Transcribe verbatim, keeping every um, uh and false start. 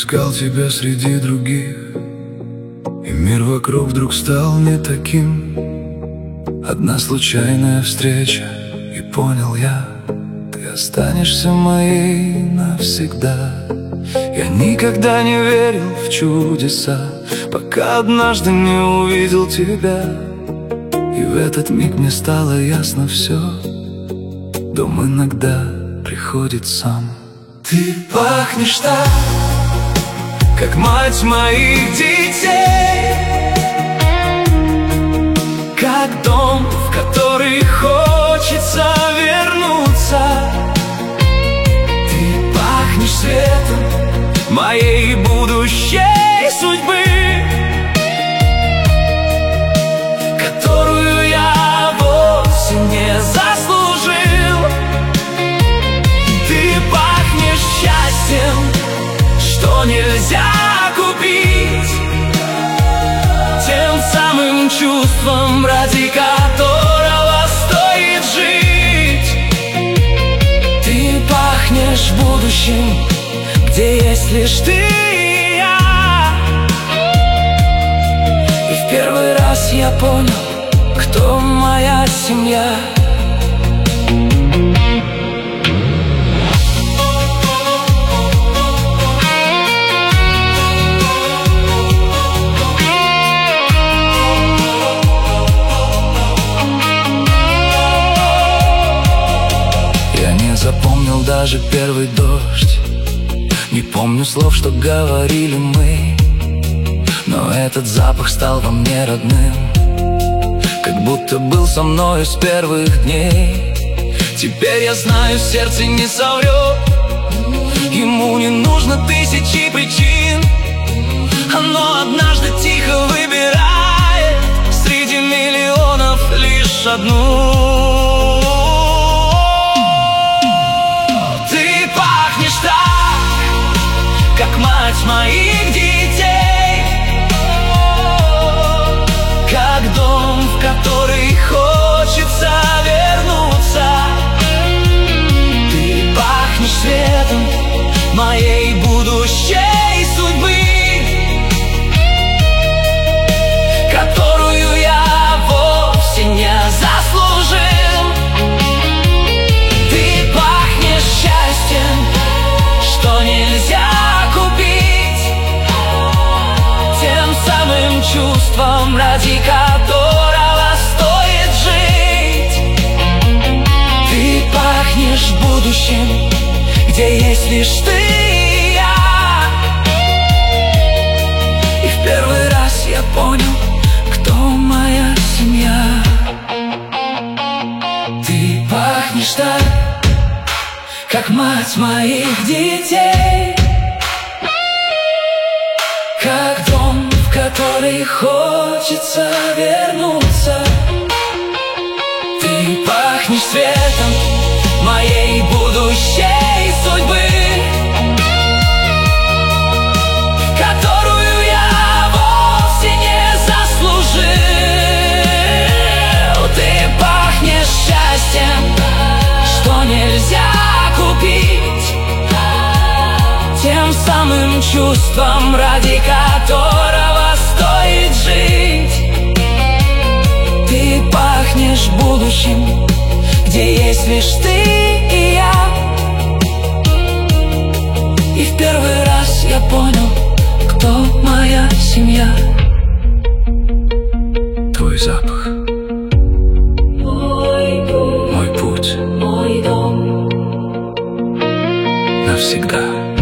искал тебя среди других, и мир вокруг вдруг стал не таким. Одна случайная встреча, и понял я, ты останешься моей навсегда. Я никогда не верил в чудеса, пока однажды не увидел тебя. И в этот миг мне стало ясно все, дом иногда приходит сам. Ты пахнешь так, как мать моих детей, как дом, в который хочется вернуться. Ты пахнешь светом моей будущей судьбы, которую я вовсе не заслужил. Ты пахнешь счастьем, что нельзя купить, тем самым чувством, ради которого стоит жить. Ты пахнешь будущим, где есть лишь ты и я. И в первый раз я понял, кто моя семья. Я не запомнил даже первый дождь, не помню слов, что говорили мы, но этот запах стал во мне родным, как будто был со мною с первых дней. Теперь я знаю, сердце не соврет, ему не нужно тысячи причин. Оно однажды тихо выбирает среди миллионов лишь одну. Ты пахнешь так, как мать моих детей, как дом, в который хочется вернуться. Ты пахнешь светом моей будущей судьбы, которую я вовсе не заслужил. Ты пахнешь счастьем, что нельзя купить, тем самым чувством, ради которого стоит жить. Ты пахнешь будущим, где есть лишь ты и я. И в первый раз я понял, кто моя семья. Ты пахнешь так, как мать моих детей, как дом, в который хочется вернуться. Ты пахнешь светом моей будущей судьбы, которую я вовсе не заслужил. Ты пахнешь счастьем, что нельзя купить, тем самым чувством, ради которого стоит жить. Ты пахнешь будущим, где есть лишь ты и я. И в первый раз я понял, кто моя семья. Твой запах, мой путь, мой дом навсегда.